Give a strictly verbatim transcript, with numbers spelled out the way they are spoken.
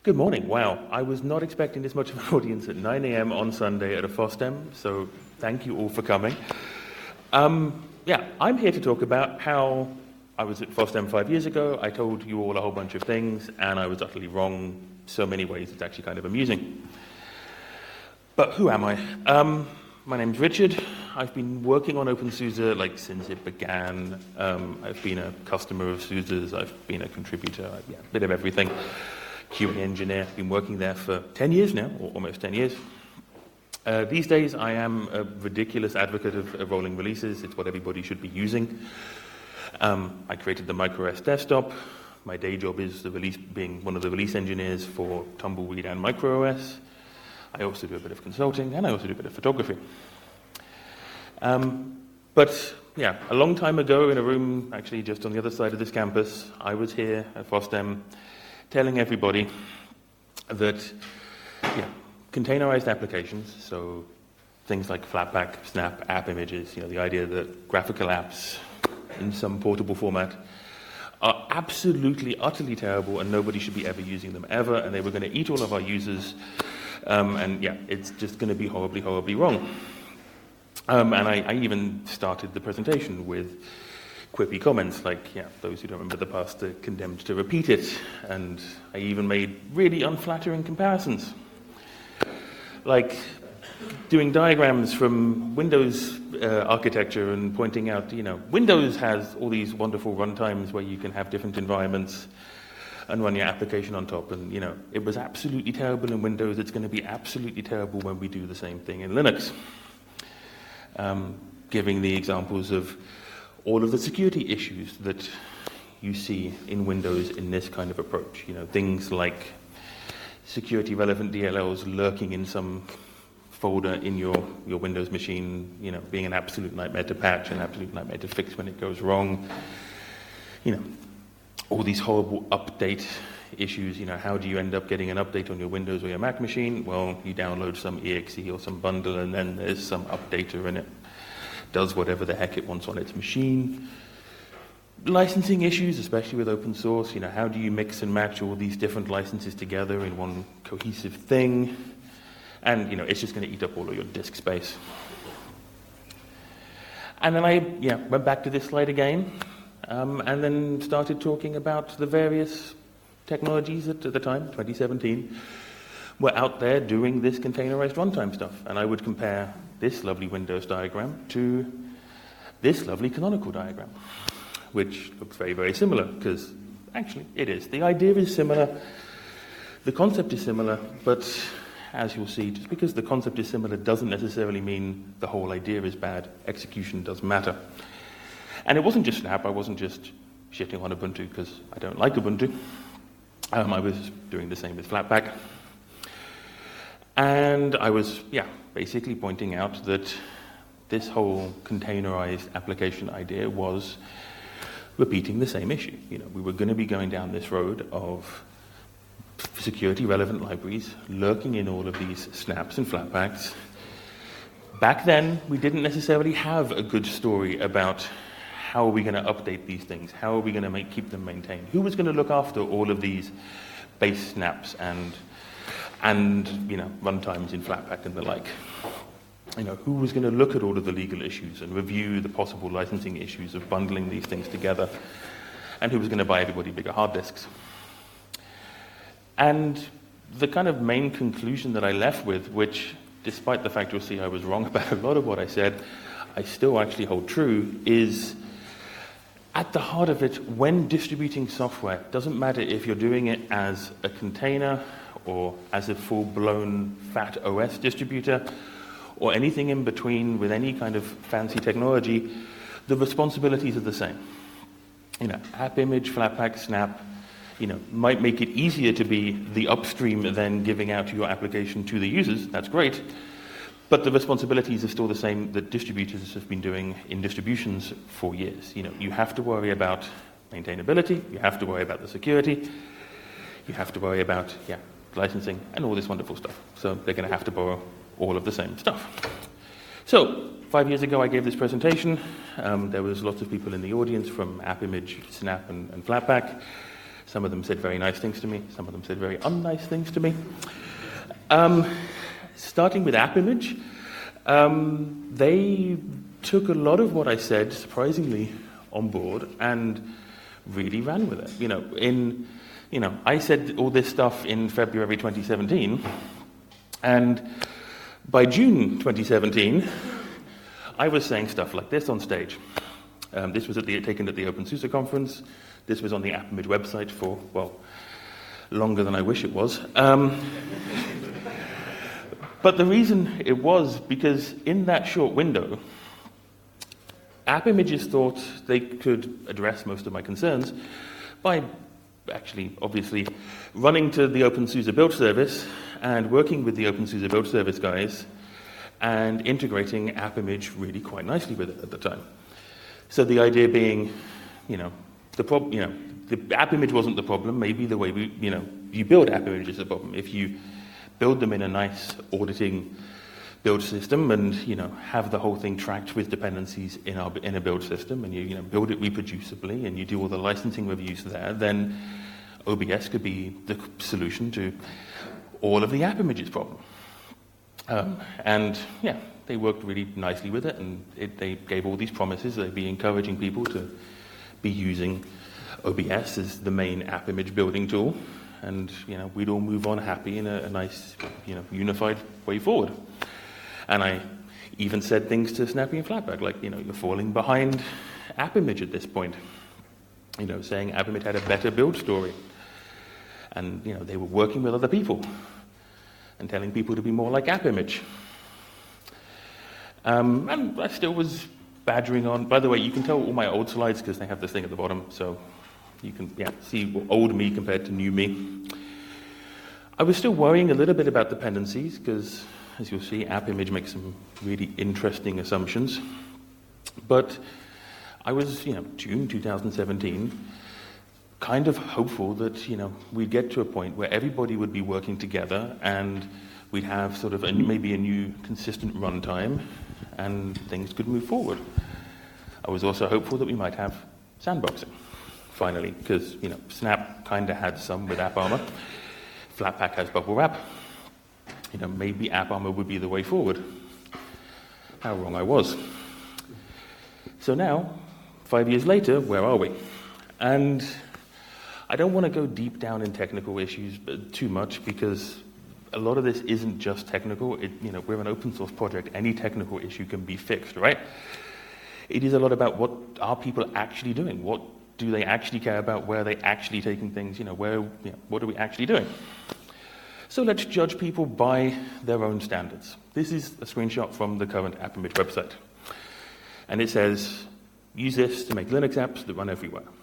Good morning. Wow, I was not expecting this much of an audience at nine a m on Sunday at a FOSDEM, so thank you all for coming. Um, yeah, I'm here to talk about how I was at FOSDEM five years ago. I told you all a whole bunch of things, and I was utterly wrong so many ways it's actually kind of amusing. But who am I? Um, my name's Richard. I've been working on OpenSUSE like since it began. Um, I've been a customer of SUSE's. I've been a contributor, yeah, a bit of everything. Q A engineer, been working there for ten years now, or almost ten years. Uh, these days, I am a ridiculous advocate of, of rolling releases. It's what everybody should be using. Um, I created the MicroOS desktop. My day job is the release, being one of the release engineers for Tumbleweed and MicroOS. I also do a bit of consulting, and I also do a bit of photography. Um, but yeah, a long time ago, in a room actually just on the other side of this campus, I was here at FOSDEM, telling everybody that yeah, containerized applications, so things like Flatpak, Snap, app images, you know, the idea that graphical apps in some portable format are absolutely, utterly terrible, and nobody should be ever using them ever, and they were going to eat all of our users, um, and yeah, it's just going to be horribly, horribly wrong. Um, and I, I even started the presentation with quippy comments like, yeah, those who don't remember the past are condemned to repeat it. And I even made really unflattering comparisons. Like doing diagrams from Windows uh, architecture and pointing out, you know, Windows has all these wonderful runtimes where you can have different environments and run your application on top. And, you know, it was absolutely terrible in Windows. It's going to be absolutely terrible when we do the same thing in Linux. Um, giving the examples of all of the security issues that you see in Windows in this kind of approach. You know, things like security relevant D L Ls lurking in some folder in your, your Windows machine, you know, being an absolute nightmare to patch, an absolute nightmare to fix when it goes wrong. You know, all these horrible update issues. You know, how do you end up getting an update on your Windows or your Mac machine? Well, you download some E X E or some bundle, and then there's some updater in it. Does whatever the heck it wants on its machine. Licensing issues, especially with open source, you know, how do you mix and match all these different licenses together in one cohesive thing? And, you know, it's just going to eat up all of your disk space. And then I, yeah, went back to this slide again, um, and then started talking about the various technologies that at the time, twenty seventeen, were out there doing this containerized runtime stuff. And I would compare this lovely Windows diagram to this lovely canonical diagram, which looks very, very similar, because actually it is. The idea is similar, the concept is similar, but as you'll see, just because the concept is similar doesn't necessarily mean the whole idea is bad. Execution does matter. And it wasn't just Snap, I wasn't just shitting on Ubuntu because I don't like Ubuntu. Um, I was doing the same with Flatpak. And I was, yeah, basically pointing out that this whole containerized application idea was repeating the same issue. You know, we were going to be going down this road of security relevant libraries lurking in all of these snaps and flatpaks. Back then, we didn't necessarily have a good story about how are we going to update these things? How are we going to make, keep them maintained? Who was going to look after all of these base snaps and and you know, runtimes in Flatpak and the like? You know, who was going to look at all of the legal issues and review the possible licensing issues of bundling these things together? And who was going to buy everybody bigger hard disks? And the kind of main conclusion that I left with, which despite the fact you'll see I was wrong about a lot of what I said, I still actually hold true, is at the heart of it, when distributing software, it doesn't matter if you're doing it as a container or as a full-blown fat O S distributor or anything in between with any kind of fancy technology, the responsibilities are the same. You know, app image, Flatpak, Snap, you know, might make it easier to be the upstream than giving out your application to the users. That's great. But the responsibilities are still the same that distributors have been doing in distributions for years. You know, you have to worry about maintainability, you have to worry about the security, you have to worry about, yeah, licensing and all this wonderful stuff. So they're going to have to borrow all of the same stuff. So five years ago I gave this presentation. Um, there was lots of people in the audience from AppImage, Snap and, and Flatpak. Some of them said very nice things to me. Some of them said very unnice things to me. Um, starting with AppImage, um, they took a lot of what I said, surprisingly, on board and really ran with it. You know, in, you know, I said all this stuff in February twenty seventeen, and by June twenty seventeen, I was saying stuff like this on stage. Um, this was at the, taken at the OpenSUSE conference. This was on the AppImage website for, well, longer than I wish it was. Um, but the reason it was because in that short window, AppImages thought they could address most of my concerns by actually, obviously, running to the OpenSUSE build service and working with the OpenSUSE build service guys and integrating AppImage really quite nicely with it at the time. So the idea being, you know, the problem, you know, the AppImage wasn't the problem. Maybe the way we, you know, you build AppImage is the problem. If you build them in a nice auditing build system and, you know, have the whole thing tracked with dependencies in our in a build system, and you, you know, build it reproducibly, and you do all the licensing reviews there, then O B S could be the solution to all of the AppImages problem. Um, and yeah, they worked really nicely with it, and it, they gave all these promises. They'd be encouraging people to be using O B S as the main AppImage building tool, and you know, we'd all move on happy in a, a nice, you know, unified way forward. And I even said things to Snappy and Flatpak, like, you know, you're falling behind AppImage at this point. You know, saying AppImage had a better build story, and you know, they were working with other people and telling people to be more like AppImage. Um, and I still was badgering on. By the way, you can tell all my old slides because they have this thing at the bottom, so you can yeah, see old me compared to new me. I was still worrying a little bit about dependencies because, as you'll see, AppImage makes some really interesting assumptions. But I was, you know, June two thousand seventeen, kind of hopeful that, you know, we'd get to a point where everybody would be working together and we'd have sort of a, maybe a new consistent runtime and things could move forward. I was also hopeful that we might have sandboxing, finally, because, you know, Snap kind of had some with AppArmor. Flatpak has Bubble Wrap. You know, maybe AppArmor would be the way forward. How wrong I was. So now, five years later, where are we? And I don't want to go deep down in technical issues too much because a lot of this isn't just technical. It, you know, we're an open source project. Any technical issue can be fixed, right? It is a lot about what are people actually doing? What do they actually care about? Where are they actually taking things? You know, where, you know, what are we actually doing? So let's judge people by their own standards. This is a screenshot from the current AppImage website. And it says, use this to make Linux apps that run everywhere.